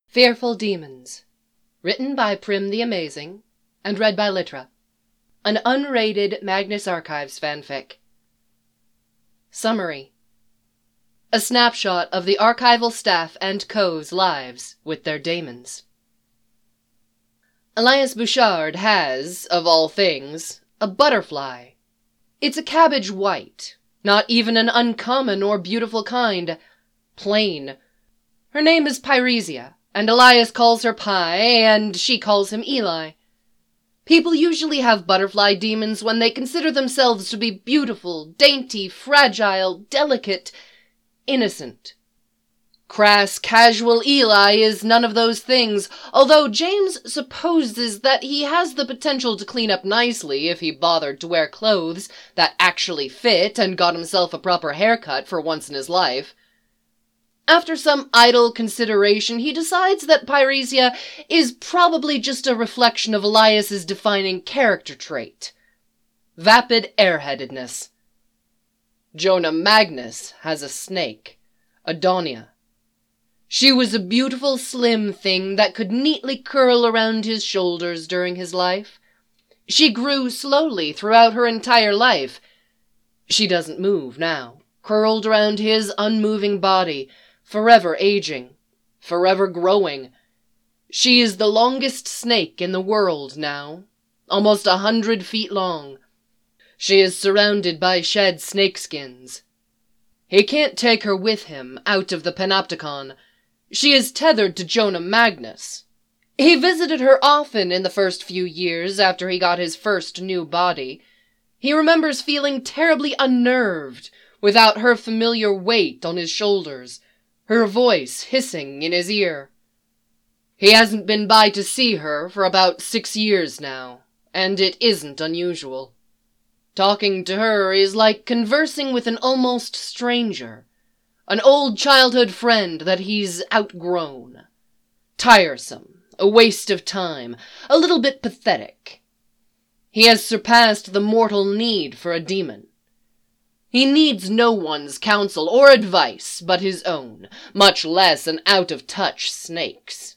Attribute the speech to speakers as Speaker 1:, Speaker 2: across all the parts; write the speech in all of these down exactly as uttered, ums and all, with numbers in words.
Speaker 1: Fearful Demons. Written by Prim the Amazing and read by Litra. An unrated Magnus Archives fanfic. Summary. A snapshot of the archival staff and co's lives with their daemons. Elias Bouchard has, of all things, a butterfly. It's a cabbage white, not even an uncommon or beautiful kind, plain. Her name is Pyresia, and Elias calls her Pie, and she calls him Eli. People usually have butterfly demons when they consider themselves to be beautiful, dainty, fragile, delicate, innocent. Crass, casual Eli is none of those things, although James supposes that he has the potential to clean up nicely if he bothered to wear clothes that actually fit and got himself a proper haircut for once in his life. After some idle consideration, he decides that Pyresia is probably just a reflection of Elias's defining character trait: vapid airheadedness. Jonah Magnus has a snake, Adonia. She was a beautiful, slim thing that could neatly curl around his shoulders during his life. She grew slowly throughout her entire life. She doesn't move now, curled around his unmoving body, forever aging, forever growing. She is the longest snake in the world now, almost a hundred feet long. She is surrounded by shed snakeskins. He can't take her with him out of the Panopticon. She is tethered to Jonah Magnus. He visited her often in the first few years after he got his first new body. He remembers feeling terribly unnerved without her familiar weight on his shoulders, her voice hissing in his ear. He hasn't been by to see her for about six years now, and it isn't unusual. Talking to her is like conversing with an almost stranger, an old childhood friend that he's outgrown. Tiresome, a waste of time, a little bit pathetic. He has surpassed the mortal need for a demon. He needs no one's counsel or advice but his own, much less an out-of-touch snake's.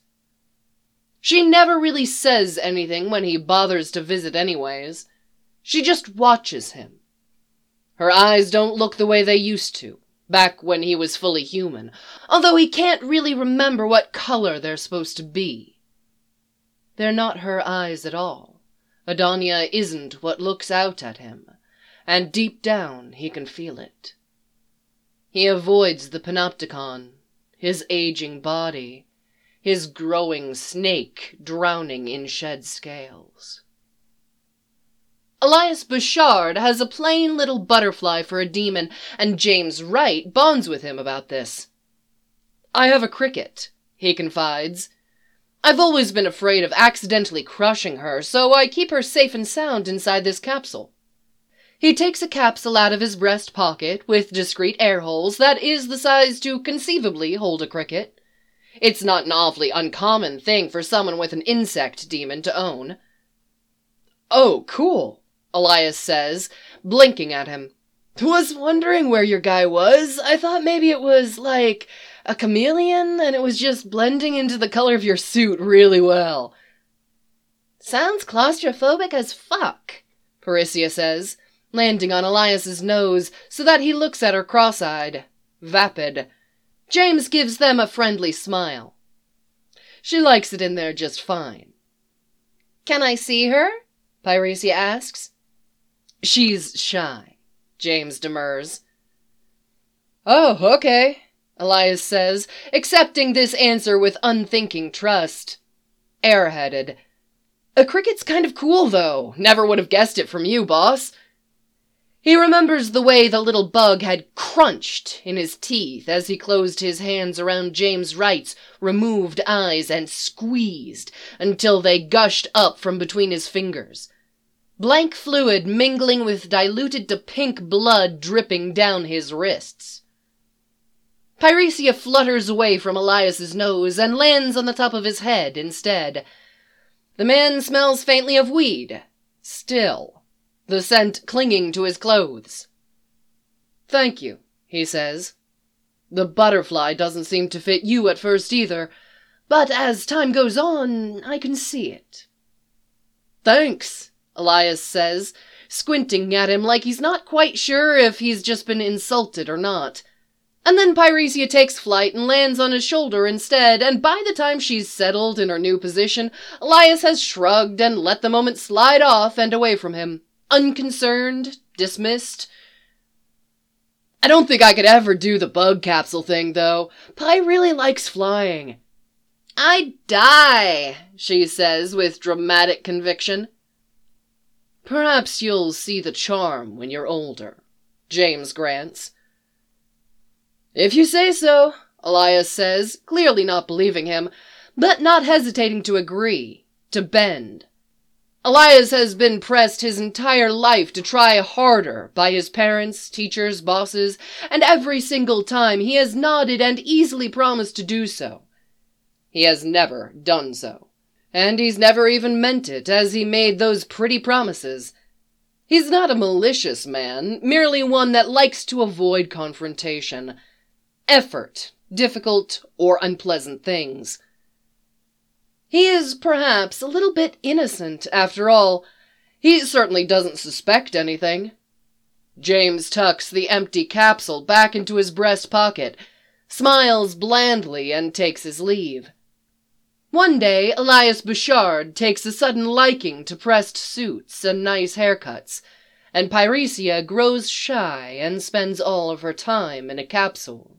Speaker 1: She never really says anything when he bothers to visit anyways. She just watches him. Her eyes don't look the way they used to, back when he was fully human, although he can't really remember what color they're supposed to be. They're not her eyes at all. Adonia isn't what looks out at him, and deep down he can feel it. He avoids the Panopticon, his aging body, his growing snake drowning in shed scales. Elias Bouchard has a plain little butterfly for a demon, and James Wright bonds with him about this. "I have a cricket," he confides. "I've always been afraid of accidentally crushing her, so I keep her safe and sound inside this capsule." He takes a capsule out of his breast pocket with discreet air holes that is the size to conceivably hold a cricket. It's not an awfully uncommon thing for someone with an insect demon to own. "Oh, cool," Elias says, blinking at him. "Was wondering where your guy was. I thought maybe it was, like, a chameleon, and it was just blending into the color of your suit really well." "Sounds claustrophobic as fuck," Pyresia says, landing on Elias's nose so that he looks at her cross-eyed, vapid. James gives them a friendly smile. She likes it in there just fine. "Can I see her?" Pyresia asks. "She's shy," James demurs. "Oh, okay," Elias says, accepting this answer with unthinking trust. Airheaded. "A cricket's kind of cool, though. Never would have guessed it from you, boss." He remembers the way the little bug had crunched in his teeth as he closed his hands around James Wright's removed eyes and squeezed until they gushed up from between his fingers. Blank fluid mingling with diluted to pink blood dripping down his wrists. Pyresia flutters away from Elias's nose and lands on the top of his head instead. The man smells faintly of weed, still, the scent clinging to his clothes. "Thank you," he says. "The butterfly doesn't seem to fit you at first either, but as time goes on, I can see it." "Thanks," Elias says, squinting at him like he's not quite sure if he's just been insulted or not. And then Pyrrhesia takes flight and lands on his shoulder instead, and by the time she's settled in her new position, Elias has shrugged and let the moment slide off and away from him. Unconcerned, dismissed. I don't think I could ever do the bug capsule thing, though. Pi really likes flying. "I'd die," she says with dramatic conviction. "Perhaps you'll see the charm when you're older," James grants. "If you say so," Elias says, clearly not believing him, but not hesitating to agree, to bend. Elias has been pressed his entire life to try harder by his parents, teachers, bosses, and every single time he has nodded and easily promised to do so. He has never done so, and he's never even meant it as he made those pretty promises. He's not a malicious man, merely one that likes to avoid confrontation, effort, difficult or unpleasant things. He is perhaps a little bit innocent, after all. He certainly doesn't suspect anything. James tucks the empty capsule back into his breast pocket, smiles blandly, and takes his leave. One day, Elias Bouchard takes a sudden liking to pressed suits and nice haircuts, and Pyrrhesia grows shy and spends all of her time in a capsule.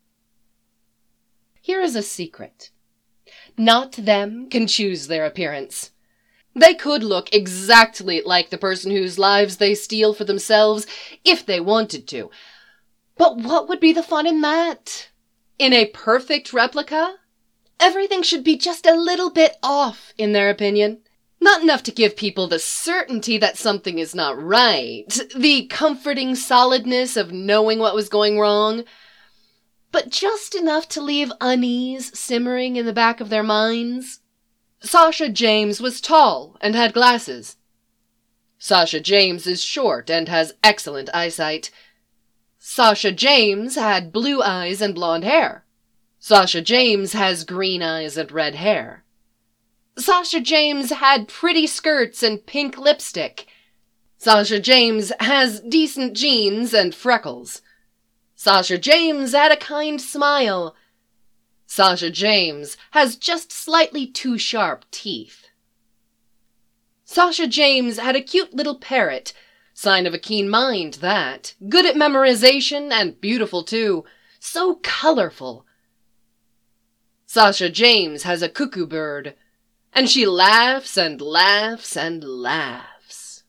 Speaker 1: Here is a secret. Not them can choose their appearance. They could look exactly like the person whose lives they steal for themselves if they wanted to. But what would be the fun in that? In a perfect replica? Everything should be just a little bit off, in their opinion. Not enough to give people the certainty that something is not right, the comforting solidness of knowing what was going wrong, but just enough to leave unease simmering in the back of their minds. Sasha James was tall and had glasses. Sasha James is short and has excellent eyesight. Sasha James had blue eyes and blonde hair. Sasha James has green eyes and red hair. Sasha James had pretty skirts and pink lipstick. Sasha James has decent jeans and freckles. Sasha James had a kind smile. Sasha James has just slightly too sharp teeth. Sasha James had a cute little parrot, sign of a keen mind, that. Good at memorization and beautiful too. So colorful. Sasha James has a cuckoo bird, and she laughs and laughs and laughs.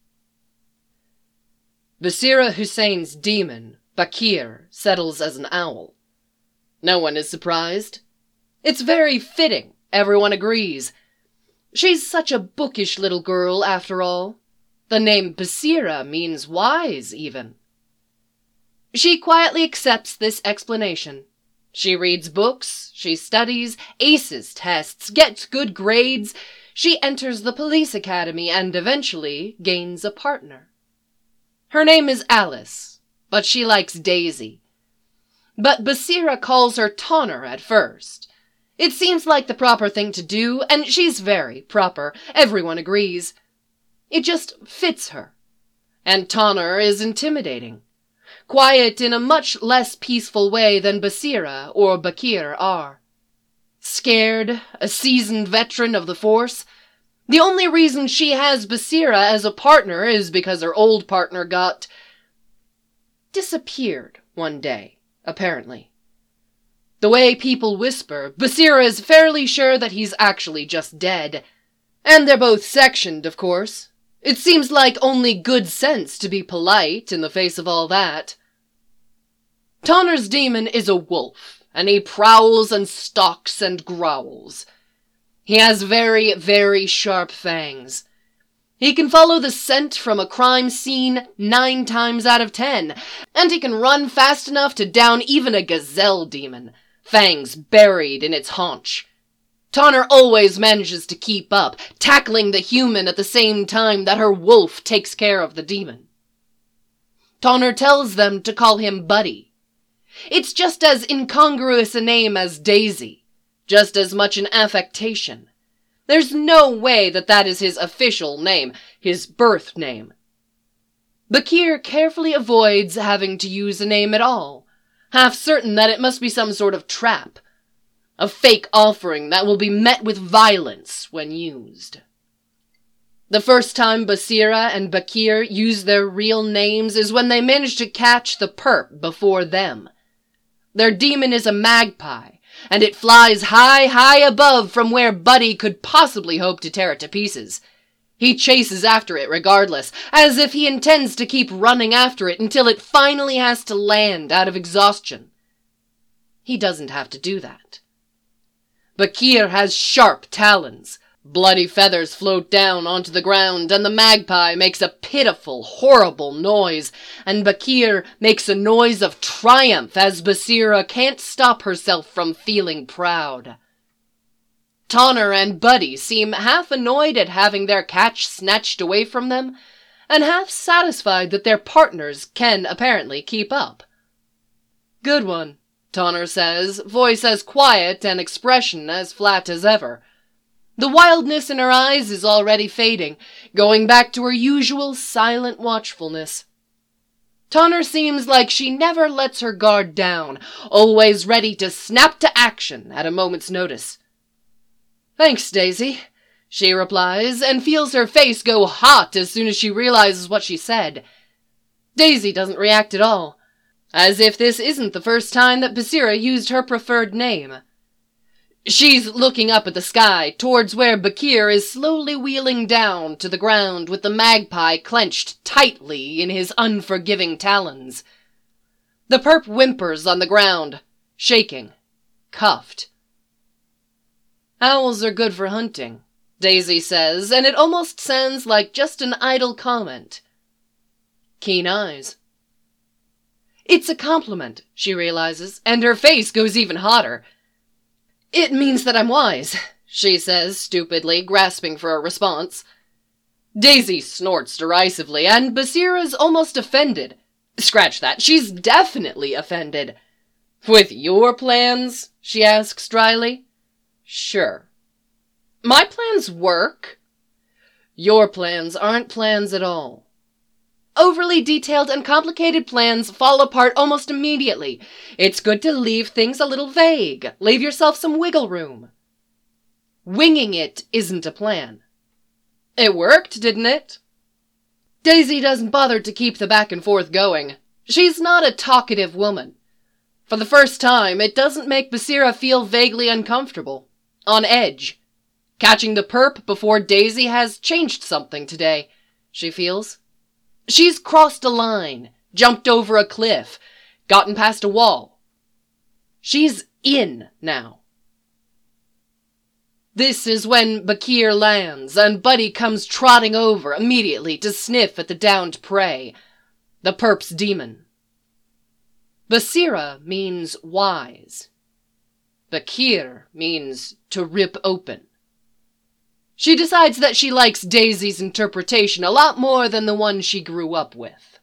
Speaker 1: Basira Hussein's demon, Bakir, settles as an owl. No one is surprised. It's very fitting, everyone agrees. She's such a bookish little girl, after all. The name Basira means wise, even. She quietly accepts this explanation. She reads books, she studies, aces tests, gets good grades. She enters the police academy and eventually gains a partner. Her name is Alice, but she likes Daisy. But Basira calls her Tonner at first. It seems like the proper thing to do, and she's very proper, everyone agrees. It just fits her. And Tonner is intimidating. Quiet in a much less peaceful way than Basira or Bakir are. Scared, a seasoned veteran of the force. The only reason she has Basira as a partner is because her old partner got disappeared one day, apparently. The way people whisper, Basira is fairly sure that he's actually just dead. And they're both sectioned, of course. It seems like only good sense to be polite in the face of all that. Tonner's demon is a wolf, and he prowls and stalks and growls. He has very, very sharp fangs. He can follow the scent from a crime scene nine times out of ten, and he can run fast enough to down even a gazelle demon, fangs buried in its haunch. Tonner always manages to keep up, tackling the human at the same time that her wolf takes care of the demon. Tonner tells them to call him Buddy. It's just as incongruous a name as Daisy. just as much an affectation. There's no way that that is his official name, his birth name. Bakir carefully avoids having to use a name at all, half certain that it must be some sort of trap, a fake offering that will be met with violence when used. The first time Basira and Bakir use their real names is when they manage to catch the perp before them. Their demon is a magpie, and it flies high, high above from where Buddy could possibly hope to tear it to pieces. He chases after it regardless, as if he intends to keep running after it until it finally has to land out of exhaustion. He doesn't have to do that. Bakir has sharp talons. Bloody feathers float down onto the ground, and the magpie makes a pitiful, horrible noise, and Bakir makes a noise of triumph as Basira can't stop herself from feeling proud. Tonner and Buddy seem half annoyed at having their catch snatched away from them, and half satisfied that their partners can apparently keep up. "Good one," Tonner says, voice as quiet and expression as flat as ever. The wildness in her eyes is already fading, going back to her usual silent watchfulness. Tonner seems like she never lets her guard down, always ready to snap to action at a moment's notice. "Thanks, Daisy," she replies, and feels her face go hot as soon as she realizes what she said. Daisy doesn't react at all, as if this isn't the first time that Basira used her preferred name. She's looking up at the sky, towards where Bakir is slowly wheeling down to the ground with the magpie clenched tightly in his unforgiving talons. The perp whimpers on the ground, shaking, cuffed. "Owls are good for hunting," Daisy says, and it almost sounds like just an idle comment. "Keen eyes." It's a compliment, she realizes, and her face goes even hotter. "It means that I'm wise," she says stupidly, grasping for a response. Daisy snorts derisively, and Basira's almost offended. Scratch that, she's definitely offended. "With your plans?" she asks dryly. "Sure." "My plans work?" "Your plans aren't plans at all. Overly detailed and complicated plans fall apart almost immediately. It's good to leave things a little vague. Leave yourself some wiggle room." Winging it isn't a plan. It worked, didn't it? Daisy doesn't bother to keep the back and forth going. She's not a talkative woman. For the first time, it doesn't make Basira feel vaguely uncomfortable, on edge. Catching the perp before Daisy has changed something today, she feels. She's crossed a line, jumped over a cliff, gotten past a wall. She's in now. This is when Bakir lands, and Buddy comes trotting over immediately to sniff at the downed prey, the perp's demon. Basira means wise. Bakir means to rip open. She decides that she likes Daisy's interpretation a lot more than the one she grew up with.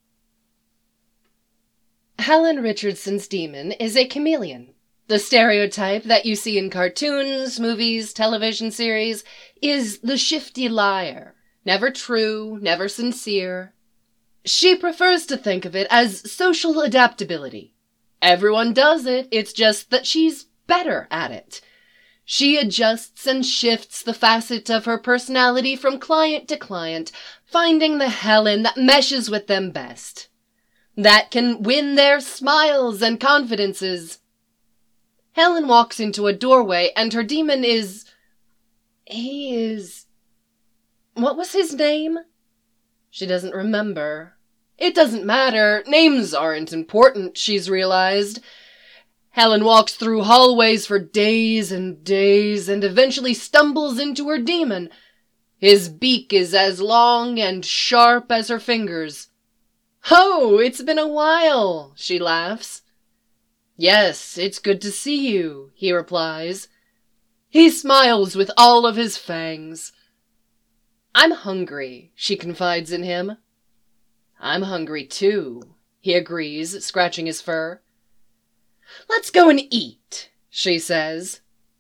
Speaker 1: Helen Richardson's demon is a chameleon. The stereotype that you see in cartoons, movies, television series is the shifty liar. Never true, never sincere. She prefers to think of it as social adaptability. Everyone does it, it's just that she's better at it. She adjusts and shifts the facet of her personality from client to client, finding the Helen that meshes with them best. That can win their smiles and confidences. Helen walks into a doorway and her demon is... He is... What was his name? She doesn't remember. It doesn't matter. Names aren't important, she's realized. Helen walks through hallways for days and days and eventually stumbles into her demon. His beak is as long and sharp as her fingers. "Oh, it's been a while," she laughs. "Yes, it's good to see you," he replies. He smiles with all of his fangs. "I'm hungry," she confides in him. "I'm hungry too," he agrees, scratching his fur. "Let's go and eat," she says.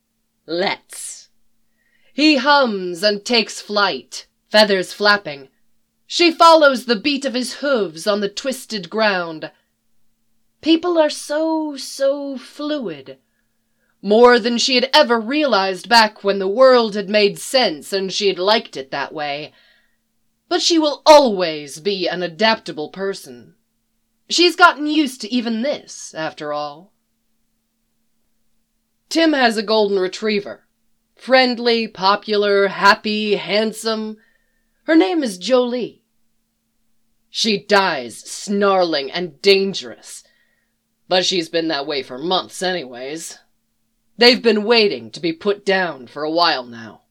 Speaker 1: Let's. He hums and takes flight, feathers flapping. She follows the beat of his hooves on the twisted ground. People are so, so fluid. More than she had ever realized back when the world had made sense and she had liked it that way. But she will always be an adaptable person. She's gotten used to even this, after all. Tim has a golden retriever. Friendly, popular, happy, handsome. Her name is Jolie. She dies snarling and dangerous. But she's been that way for months anyways. They've been waiting to be put down for a while now.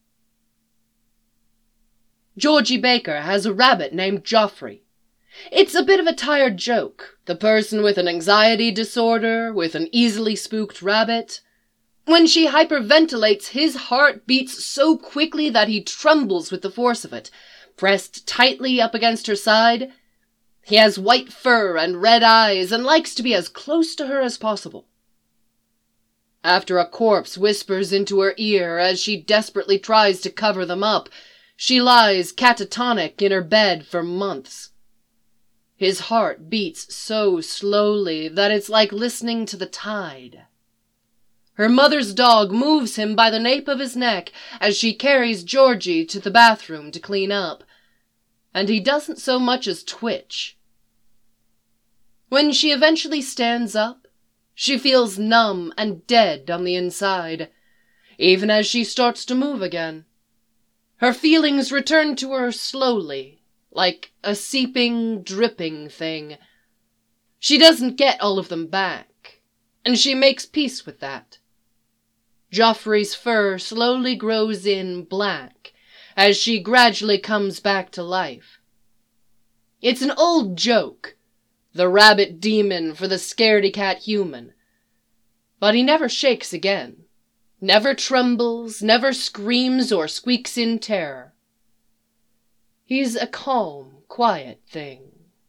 Speaker 1: Georgie Baker has a rabbit named Joffrey. It's a bit of a tired joke, the person with an anxiety disorder, with an easily spooked rabbit. When she hyperventilates, his heart beats so quickly that he trembles with the force of it, pressed tightly up against her side. He has white fur and red eyes and likes to be as close to her as possible. After a corpse whispers into her ear as she desperately tries to cover them up, she lies catatonic in her bed for months. His heart beats so slowly that it's like listening to the tide. Her mother's dog moves him by the nape of his neck as she carries Georgie to the bathroom to clean up, and he doesn't so much as twitch. When she eventually stands up, she feels numb and dead on the inside, even as she starts to move again. Her feelings return to her slowly, like a seeping, dripping thing. She doesn't get all of them back, and she makes peace with that. Joffrey's fur slowly grows in black as she gradually comes back to life. It's an old joke, the rabbit demon for the scaredy-cat human. But he never shakes again, never trembles, never screams or squeaks in terror. He's a calm, quiet thing.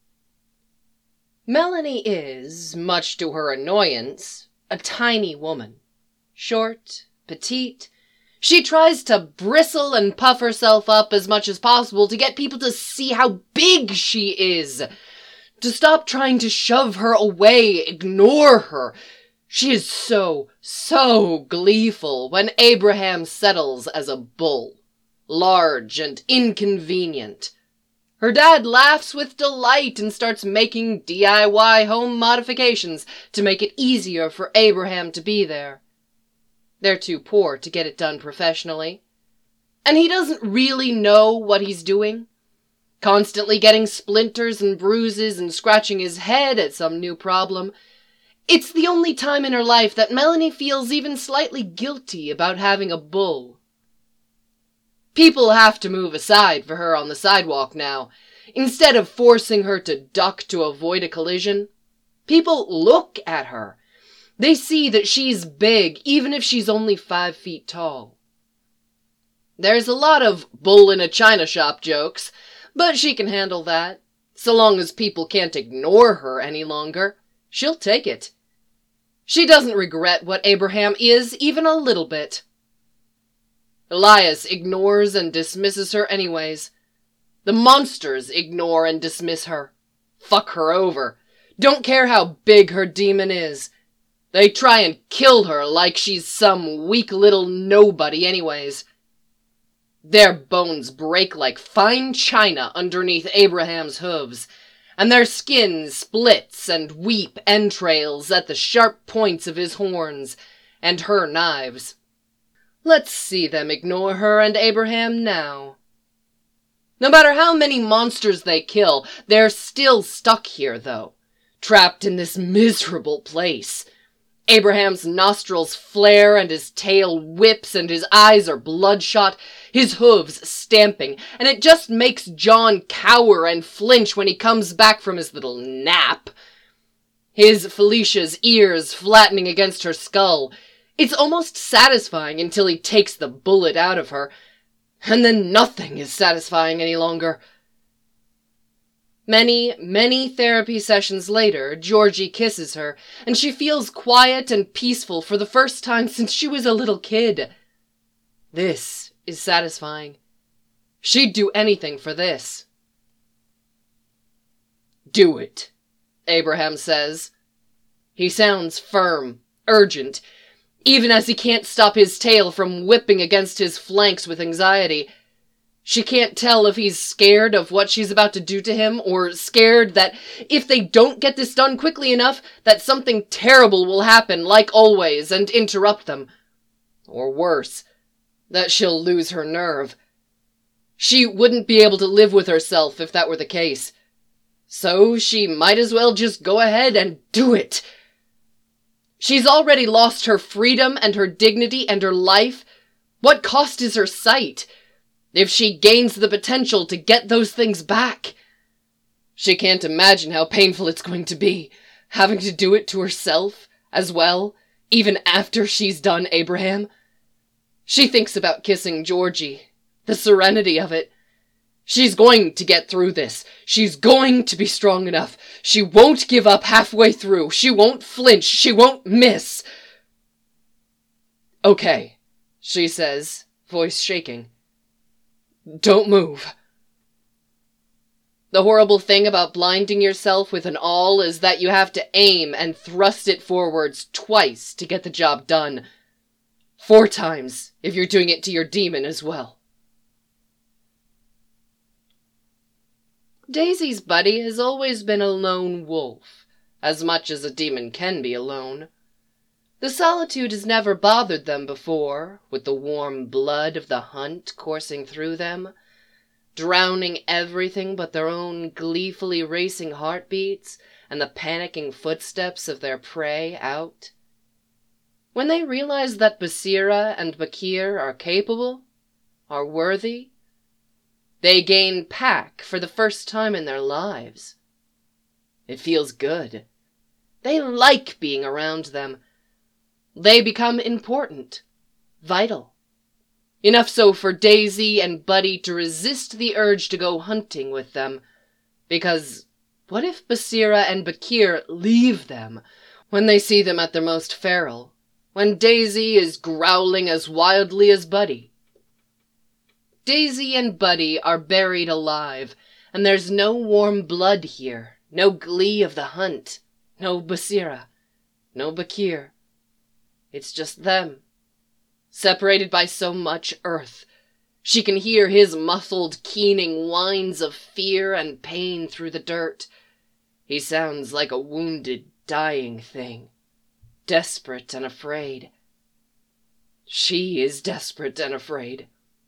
Speaker 1: Melanie is, much to her annoyance, a tiny woman. Short, petite. She tries to bristle and puff herself up as much as possible to get people to see how big she is. To stop trying to shove her away, ignore her. She is so, so gleeful when Abraham settles as a bull. Large and inconvenient. Her dad laughs with delight and starts making D I Y home modifications to make it easier for Abraham to be there. They're too poor to get it done professionally. And he doesn't really know what he's doing. Constantly getting splinters and bruises and scratching his head at some new problem. It's the only time in her life that Melanie feels even slightly guilty about having a bull. People have to move aside for her on the sidewalk now, instead of forcing her to duck to avoid a collision. People look at her. They see that she's big, even if she's only five feet tall. There's a lot of bull in a china shop jokes, but she can handle that. So long as people can't ignore her any longer, she'll take it. She doesn't regret what Abraham is even a little bit. Elias ignores and dismisses her anyways. The monsters ignore and dismiss her. Fuck her over. Don't care how big her demon is. They try and kill her like she's some weak little nobody anyways. Their bones break like fine china underneath Abraham's hooves, and their skin splits and weep entrails at the sharp points of his horns, and her knives. Let's see them ignore her and Abraham now. No matter how many monsters they kill, they're still stuck here, though, trapped in this miserable place. Abraham's nostrils flare and his tail whips and his eyes are bloodshot, his hooves stamping, and it just makes John cower and flinch when he comes back from his little nap. His Felicia's ears flattening against her skull. It's almost satisfying until he takes the bullet out of her, and then nothing is satisfying any longer. Many, many therapy sessions later, Georgie kisses her, and she feels quiet and peaceful for the first time since she was a little kid. This is satisfying. She'd do anything for this. "Do it," Abraham says. He sounds firm, urgent, even as he can't stop his tail from whipping against his flanks with anxiety. She can't tell if he's scared of what she's about to do to him, or scared that if they don't get this done quickly enough, that something terrible will happen, like always, and interrupt them. Or worse, that she'll lose her nerve. She wouldn't be able to live with herself if that were the case. So she might as well just go ahead and do it. She's already lost her freedom and her dignity and her life. What cost is her sight? If she gains the potential to get those things back. She can't imagine how painful it's going to be, having to do it to herself as well, even after she's done Abraham. She thinks about kissing Georgie, the serenity of it. She's going to get through this. She's going to be strong enough. She won't give up halfway through. She won't flinch. She won't miss. "Okay," she says, voice shaking. "Don't move." The horrible thing about blinding yourself with an awl is that you have to aim and thrust it forwards twice to get the job done. Four times if you're doing it to your demon as well. Daisy's buddy has always been a lone wolf, as much as a demon can be alone. The solitude has never bothered them before, with the warm blood of the hunt coursing through them, drowning everything but their own gleefully racing heartbeats and the panicking footsteps of their prey out. When they realize that Basira and Bakir are capable, are worthy, they gain pack for the first time in their lives. It feels good. They like being around them. They become important, vital. Enough so for Daisy and Buddy to resist the urge to go hunting with them. Because what if Basira and Bakir leave them when they see them at their most feral, when Daisy is growling as wildly as Buddy? Daisy and Buddy are buried alive, and there's no warm blood here, no glee of the hunt, no Basira, no Bakir. It's just them, separated by so much earth. She can hear his muffled, keening whines of fear and pain through the dirt. He sounds like a wounded, dying thing, desperate and afraid. She is desperate and afraid.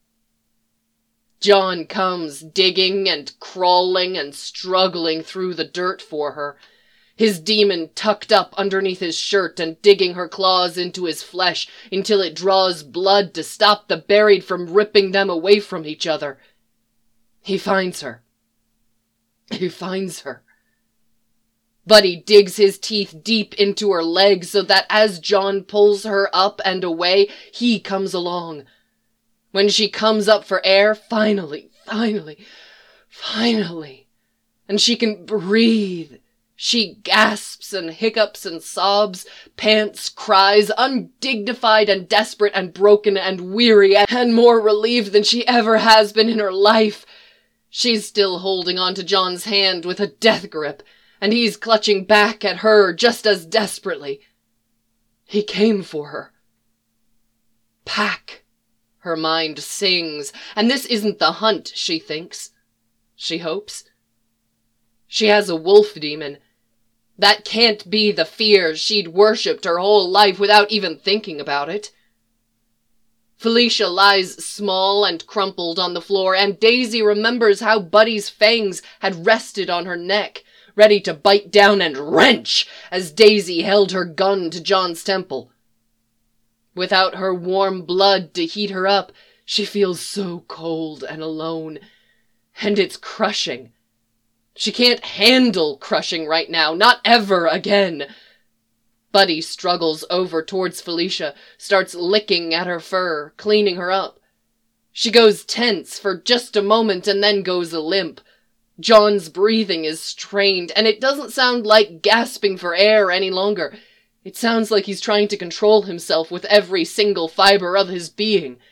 Speaker 1: John comes digging and crawling and struggling through the dirt for her, his demon tucked up underneath his shirt and digging her claws into his flesh until it draws blood to stop the buried from ripping them away from each other. He finds her. He finds her. Buddy digs his teeth deep into her legs so that as John pulls her up and away, he comes along. When she comes up for air, finally, finally, finally, and she can breathe, she gasps and hiccups and sobs, pants, cries, undignified and desperate and broken and weary and more relieved than she ever has been in her life. She's still holding on to John's hand with a death grip, and he's clutching back at her just as desperately. He came for her. Pack. Her mind sings, and this isn't the hunt, she thinks. She hopes. She has a wolf demon. That can't be the fear she'd worshipped her whole life without even thinking about it. Felicia lies small and crumpled on the floor, and Daisy remembers how Buddy's fangs had rested on her neck, ready to bite down and wrench as Daisy held her gun to John's temple. Without her warm blood to heat her up, she feels so cold and alone, and it's crushing. She can't handle crushing right now, not ever again. Buddy struggles over towards Felicia, starts licking at her fur, cleaning her up. She goes tense for just a moment and then goes limp. John's breathing is strained, and it doesn't sound like gasping for air any longer. It sounds like he's trying to control himself with every single fiber of his being.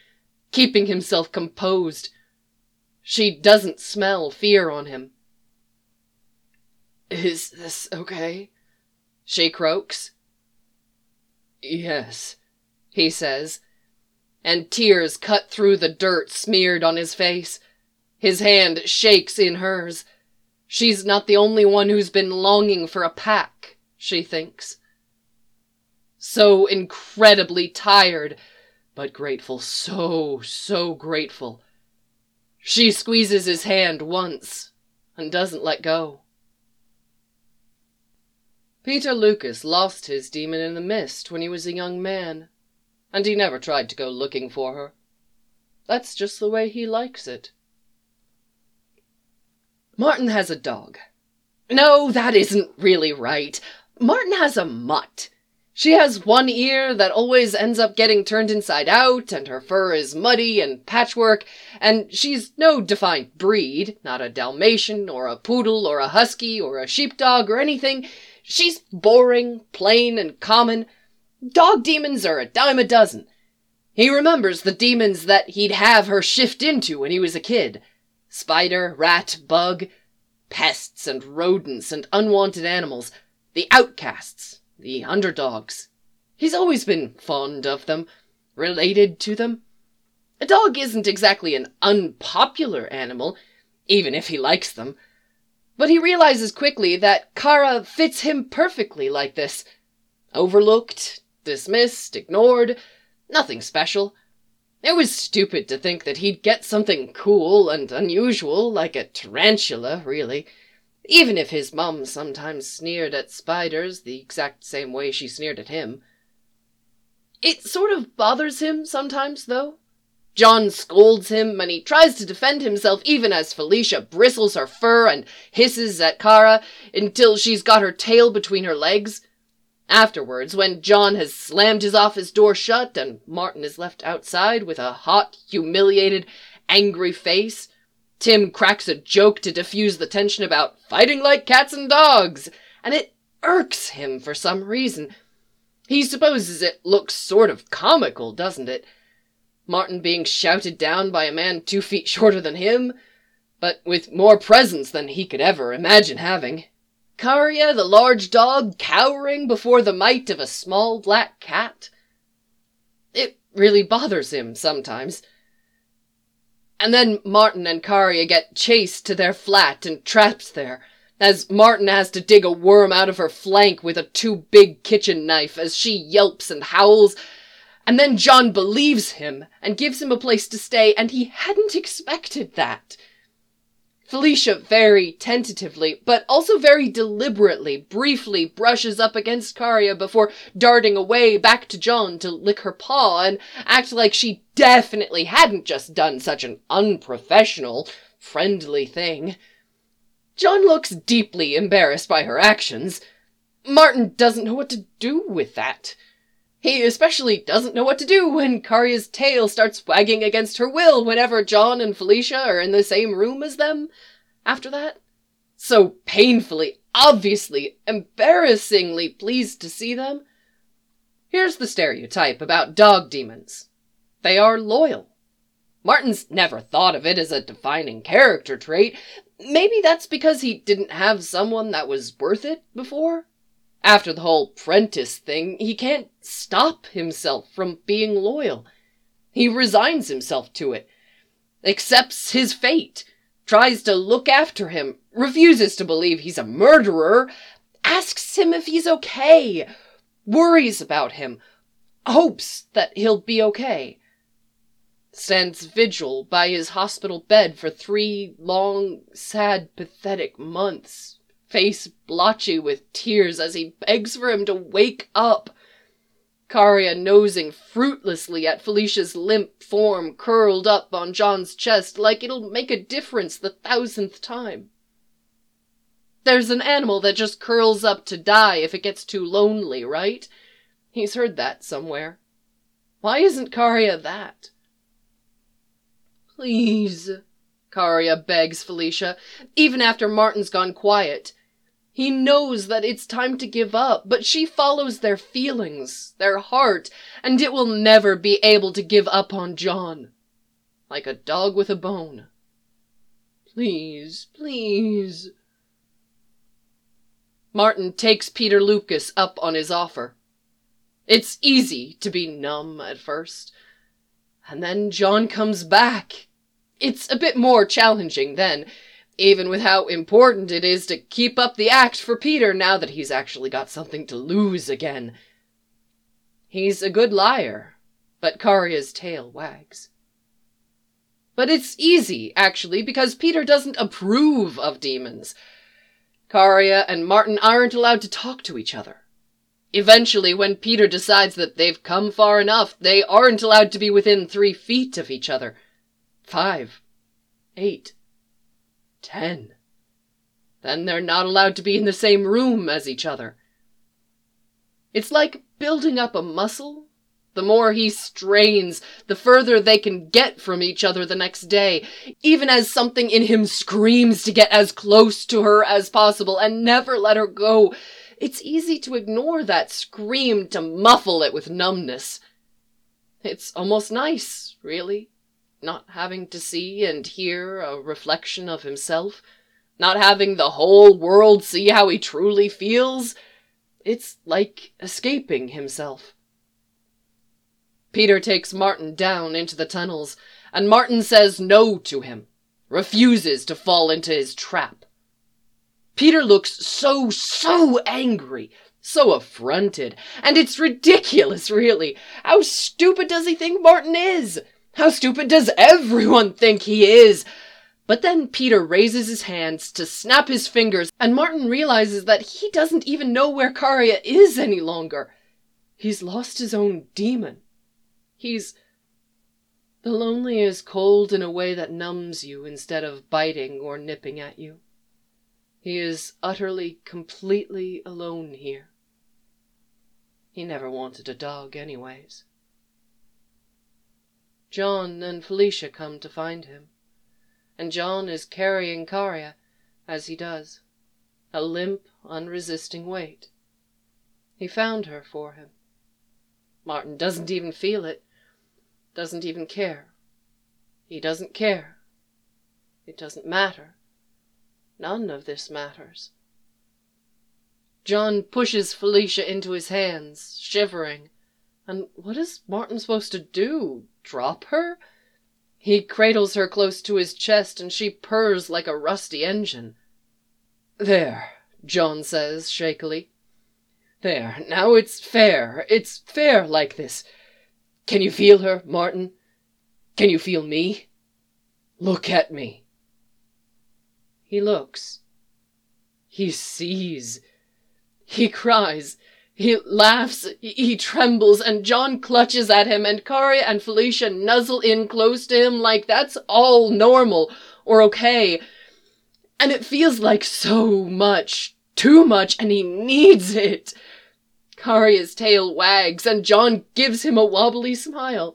Speaker 1: keeping himself composed. She doesn't smell fear on him. "Is this okay?" she croaks. "Yes," he says, and tears cut through the dirt smeared on his face. His hand shakes in hers. She's not the only one who's been longing for a pack, she thinks. So incredibly tired, but grateful, so, so grateful. She squeezes his hand once and doesn't let go. Peter Lucas lost his demon in the mist when he was a young man, and he never tried to go looking for her. That's just the way he likes it. Martin has a dog. No, that isn't really right. Martin has a mutt. She has one ear that always ends up getting turned inside out, and her fur is muddy and patchwork, and she's no defined breed, not a Dalmatian or a poodle or a husky or a sheepdog or anything. She's boring, plain, and common. Dog demons are a dime a dozen. He remembers the demons that he'd have her shift into when he was a kid. Spider, rat, bug, pests and rodents and unwanted animals, the outcasts, the underdogs. He's always been fond of them, related to them. A dog isn't exactly an unpopular animal, even if he likes them. But he realizes quickly that Kara fits him perfectly like this. Overlooked, dismissed, ignored, nothing special. It was stupid to think that he'd get something cool and unusual like a tarantula, really. Even if his mum sometimes sneered at spiders the exact same way she sneered at him. It sort of bothers him sometimes, though. John scolds him, and he tries to defend himself even as Felicia bristles her fur and hisses at Kara until she's got her tail between her legs. Afterwards, when John has slammed his office door shut and Martin is left outside with a hot, humiliated, angry face, Tim cracks a joke to diffuse the tension about fighting like cats and dogs, and it irks him for some reason. He supposes it looks sort of comical, doesn't it? Martin being shouted down by a man two feet shorter than him, but with more presence than he could ever imagine having. Karya, the large dog, cowering before the might of a small black cat. It really bothers him sometimes. And then Martin and Karya get chased to their flat and trapped there, as Martin has to dig a worm out of her flank with a too-big kitchen knife as she yelps and howls. And then John believes him and gives him a place to stay, and he hadn't expected that. Felicia very tentatively, but also very deliberately, briefly brushes up against Karya before darting away back to John to lick her paw and act like she definitely hadn't just done such an unprofessional, friendly thing. John looks deeply embarrassed by her actions. Martin doesn't know what to do with that. He especially doesn't know what to do when Karya's tail starts wagging against her will whenever John and Felicia are in the same room as them after that. So painfully, obviously, embarrassingly pleased to see them. Here's the stereotype about dog demons. They are loyal. Martin's never thought of it as a defining character trait. Maybe that's because he didn't have someone that was worth it before. After the whole Prentice thing, he can't stop himself from being loyal. He resigns himself to it, accepts his fate, tries to look after him, refuses to believe he's a murderer, asks him if he's okay, worries about him, hopes that he'll be okay. Stands vigil by his hospital bed for three long, sad, pathetic months, face blotchy with tears as he begs for him to wake up. Karya nosing fruitlessly at Felicia's limp form curled up on John's chest like it'll make a difference the thousandth time. There's an animal that just curls up to die if it gets too lonely, right? He's heard that somewhere. Why isn't Karya that? Please, Karya begs Felicia, even after Martin's gone quiet. He knows that it's time to give up, but she follows their feelings, their heart, and it will never be able to give up on John. like a dog with a bone. Please, please. Martin takes Peter Lucas up on his offer. It's easy to be numb at first. And then John comes back. It's a bit more challenging then, even with how important it is to keep up the act for Peter now that he's actually got something to lose again. He's a good liar, but Karya's tail wags. But it's easy, actually, because Peter doesn't approve of demons. Karya and Martin aren't allowed to talk to each other. Eventually, when Peter decides that they've come far enough, they aren't allowed to be within three feet of each other. Five. Eight. Ten. Then they're not allowed to be in the same room as each other. It's like building up a muscle. The more he strains, the further they can get from each other the next day, even as something in him screams to get as close to her as possible and never let her go. It's easy to ignore that scream, to muffle it with numbness. It's almost nice, really, not having to see and hear a reflection of himself, not having the whole world see how he truly feels. It's like escaping himself. Peter takes Martin down into the tunnels, and Martin says no to him, refuses to fall into his trap. Peter looks so, so angry, so affronted, and it's ridiculous, really. How stupid does he think Martin is? How stupid does everyone think he is? But then Peter raises his hands to snap his fingers, and Martin realizes that he doesn't even know where Karya is any longer. He's lost his own demon. He's... The lonely is cold in a way that numbs you instead of biting or nipping at you. He is utterly, completely alone here. He never wanted a dog anyways. John and Felicia come to find him, and John is carrying Karya, as he does, a limp, unresisting weight. He found her for him. Martin doesn't even feel it, doesn't even care. He doesn't care. It doesn't matter. None of this matters. John pushes Felicia into his hands, shivering. And what is Martin supposed to do? Drop her? He cradles her close to his chest, and she purrs like a rusty engine. There, John says shakily. There, now it's fair. It's fair like this. Can you feel her, Martin? Can you feel me? Look at me. He looks. He sees. He cries. He laughs. He trembles, and John clutches at him, and Karya and Felicia nuzzle in close to him like that's all normal or okay. And it feels like so much, too much, and he needs it. Karya's tail wags, and John gives him a wobbly smile.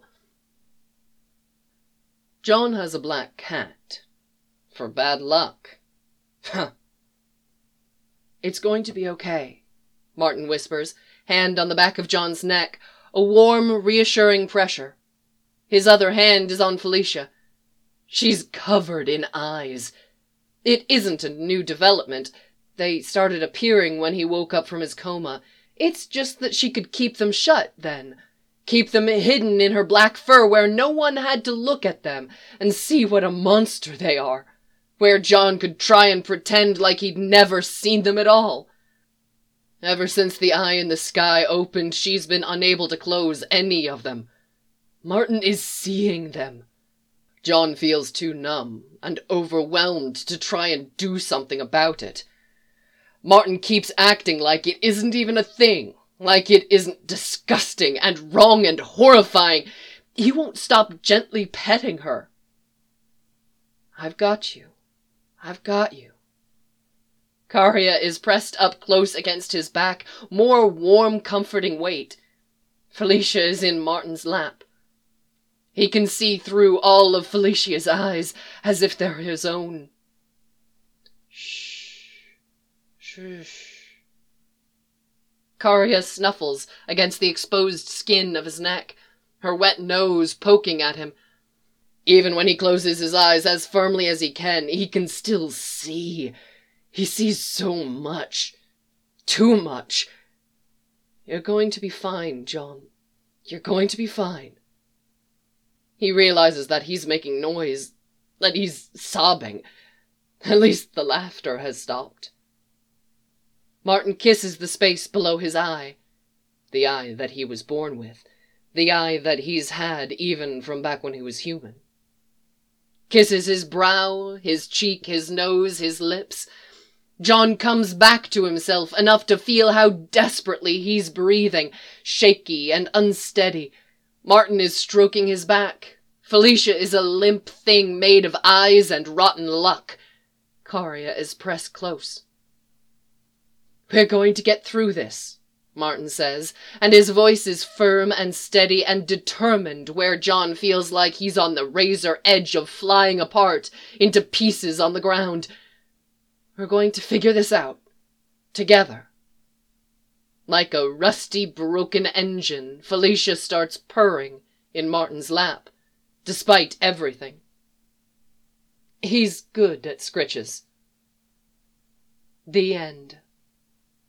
Speaker 1: John has a black cat. For bad luck. Huh. It's going to be okay, Martin whispers, hand on the back of John's neck, a warm, reassuring pressure. His other hand is on Felicia. She's covered in eyes. It isn't a new development. They started appearing when he woke up from his coma. It's just that she could keep them shut then. Keep them hidden in her black fur where no one had to look at them and see what a monster they are. Where John could try and pretend like he'd never seen them at all. Ever since the eye in the sky opened, she's been unable to close any of them. Martin is seeing them. John feels too numb and overwhelmed to try and do something about it. Martin keeps acting like it isn't even a thing, like it isn't disgusting and wrong and horrifying. He won't stop gently petting her. I've got you. I've got you. Karya is pressed up close against his back, more warm, comforting weight. Felicia is in Martin's lap. He can see through all of Felicia's eyes, as if they're his own. Shh. Shh. Karya snuffles against the exposed skin of his neck, her wet nose poking at him. Even when he closes his eyes as firmly as he can, he can still see. He sees so much. Too much. You're going to be fine, John. You're going to be fine. He realizes that he's making noise, that he's sobbing. At least the laughter has stopped. Martin kisses the space below his eye. The eye that he was born with. The eye that he's had even from back when he was human. Kisses his brow, his cheek, his nose, his lips. John comes back to himself enough to feel how desperately he's breathing, shaky and unsteady. Martin is stroking his back. Felicia is a limp thing made of eyes and rotten luck. Karia is pressed close. "We're going to get through this," Martin says, and his voice is firm and steady and determined where John feels like he's on the razor edge of flying apart into pieces on the ground. "We're going to figure this out. Together." Like a rusty, broken engine, Felicia starts purring in Martin's lap, despite everything. He's good at scritches. The end.